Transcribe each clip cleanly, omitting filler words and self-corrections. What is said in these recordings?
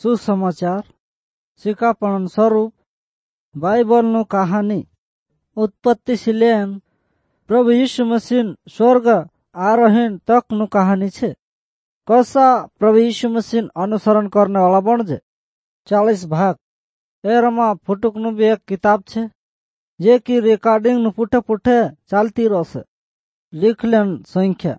સુસમાચાર શિખાપણ સ્વરૂપ બાઇબલનું કહાની ઉત્પત્તિથી લઈને પ્રભુ યીશુ મસીહ સ્વર્ગ આરોહણ તકનું કહાની છે. કસા પ્રભુ યીશુ મસીહ અનુસરણ કરने वाला बणजे 40 भाग એમાં ફૂટુકનું બી એક કિતાબ છે જે કી રેકોર્ડિંગનું પૂઠે પૂઠે ચાલતી રહેશે. લીખલેન સંખ્યા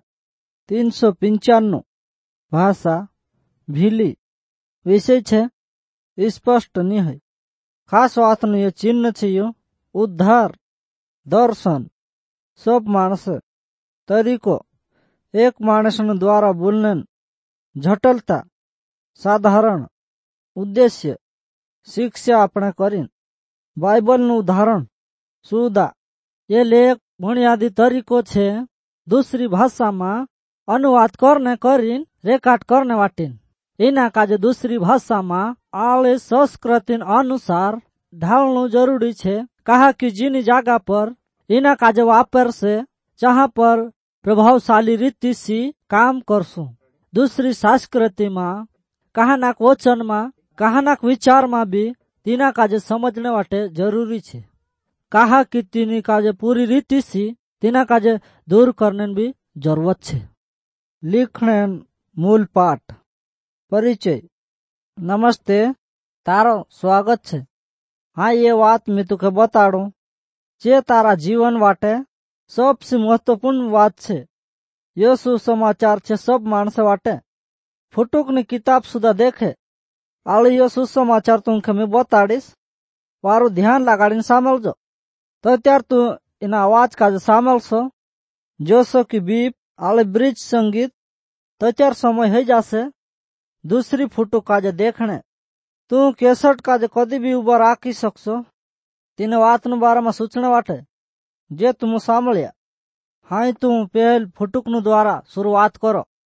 395. ભાષા ભીલી. વિષય છે સ્પષ્ટ નિહય. ખાસ વાતનું એ ચિહ્ન છે ઉદ્ધાર દર્શન सब माणस तरीको एक माणस द्वारा बोलने जटलता साधारण उद्देश्य शिक्षा अपने करीन बाइबल नु उदाहरण सुदा ये लेख बुनियादी तरीको छे दूसरी भाषा में अनुवाद करने करीन रेकॉर्ड करने वाटीन इना काजे दूसरी भाषा में आले संस्कृति अनुसार ढालनु जरूरी छे. कहा कि जिनी जगह पर इना काजे वापर से जहाँ पर प्रभावशाली रीति से काम करसू दूसरी संस्कृति में कहानाक वचन में कहानाक विचार में भी तीना काजे समझने वाटे जरूरी छे. कहा कि तीनी काजे पूरी रीति से तीना काजे दूर करने भी जरूरत छे. लिखने मूल पाठ परिचय. नमस्ते तारो स्वागत छे. हाँ ये बात मैं तुके बताड़ू जे तारा जीवन वाटे सबसे महत्वपूर्ण बात छे. यो सुसमाचार छे सब माणस वाटे. फुटुकनी किताब सुधा देखे आली यो सुसमाचार तुमके मैं बताड़ीश. वारू ध्यान लगाड़ीने सामलजो तो त्यार तू इना आवाज काजे सामलशो जोशो की बीप आले ब्रिज संगीत तो त्यार समय है जासे. दूसरी फुटुक काजे देखने तू केसट काजे कदी भी उबा राखी सकशो. तीने वातनु बारे में सूचना वाटे जे तुम सामळ्या. हाँ तू पहल फुटुकनु द्वारा शुरुआत करो.